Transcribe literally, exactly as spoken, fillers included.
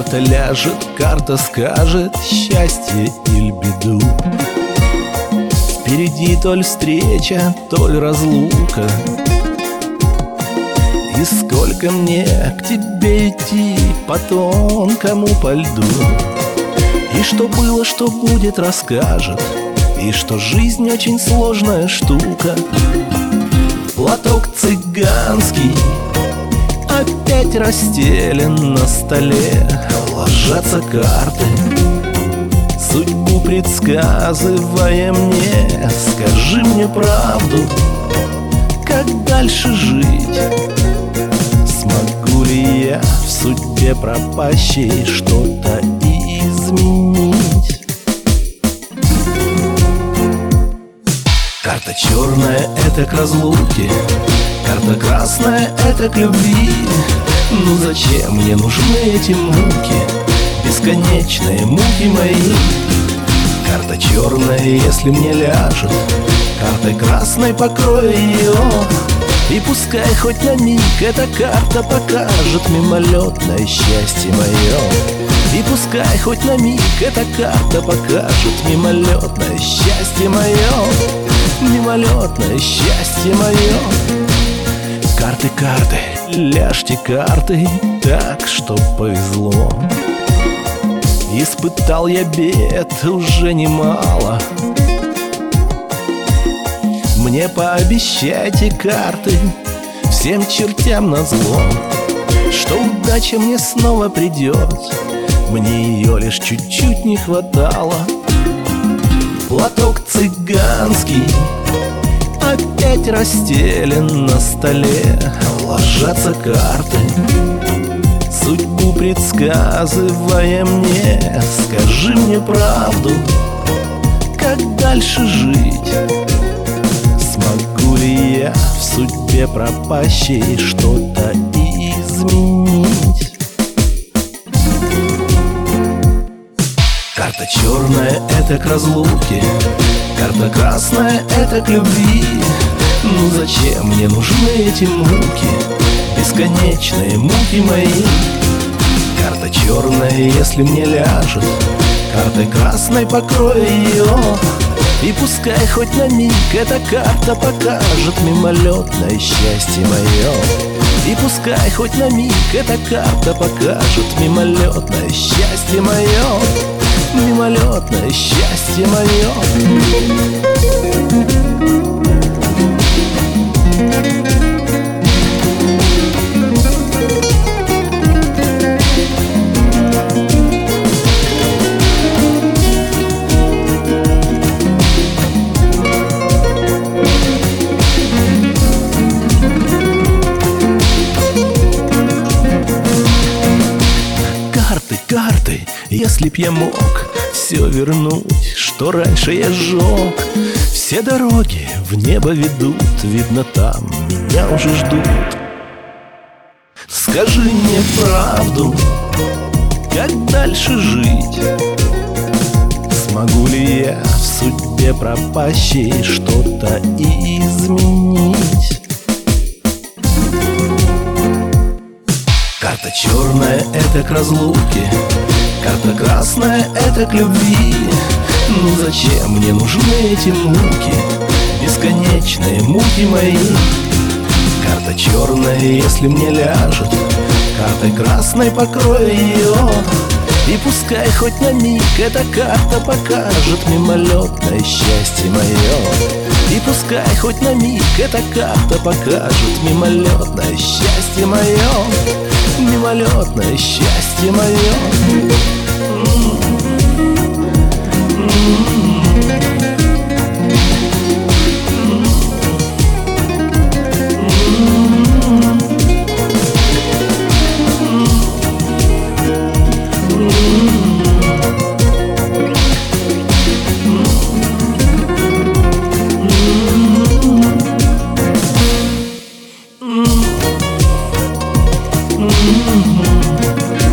Карта ляжет, карта скажет счастье или беду. Впереди то ли встреча, то ли разлука. И сколько мне к тебе идти по тонкому по льду. И что было, что будет, расскажет. И что жизнь очень сложная штука. Платок цыганский опять расстелен на столе. Ложатся карты, судьбу предсказывая мне. Скажи мне правду, как дальше жить? Смогу ли я в судьбе пропащей что-то изменить? Карта черная — это к разлуке, карта красная — это к любви. Ну зачем мне нужны эти муки, бесконечные муки мои? Карта черная, если мне ляжет, картой красной покрою ее. И пускай хоть на миг эта карта покажет мимолетное счастье мое. И пускай хоть на миг эта карта покажет мимолетное счастье мое. Мимолетное счастье мое. Карты, карты, ляжьте карты так, чтоб повезло. Испытал я бед уже немало. Мне пообещайте, карты, всем чертям назло, что удача мне снова придет. Мне ее лишь чуть-чуть не хватало. Платок цыганский опять расстелен на столе. Ложатся карты, судьбу предсказывая мне. Скажи мне правду, как дальше жить? Смогу ли я в судьбе пропащей что-то изменить? Карта черная — это к разлуке, карта красная — это к любви. Ну зачем мне нужны эти муки, бесконечные муки мои? Карта черная, если мне ляжет, картой красной покрою ее. И пускай хоть на миг эта карта покажет мимолетное счастье мое. И пускай хоть на миг эта карта покажет мимолетное счастье мое. Мимолетное счастье мое. Карты, карты, если б я мог все вернуть, что раньше я сжег. Все дороги в небо ведут, видно, там меня уже ждут. Скажи мне правду, как дальше жить? Смогу ли я в судьбе пропащей что-то изменить? Карта черная — это к разлуке, карта красная — это к любви. Ну зачем мне нужны эти муки, бесконечные муки мои? Карта черная, если мне ляжет, картой красной покрою ее. И пускай хоть на миг эта карта покажет мимолетное счастье мое. И пускай хоть на миг эта карта покажет мимолетное счастье мое. Мимолетное счастье мое. Mm-hmm.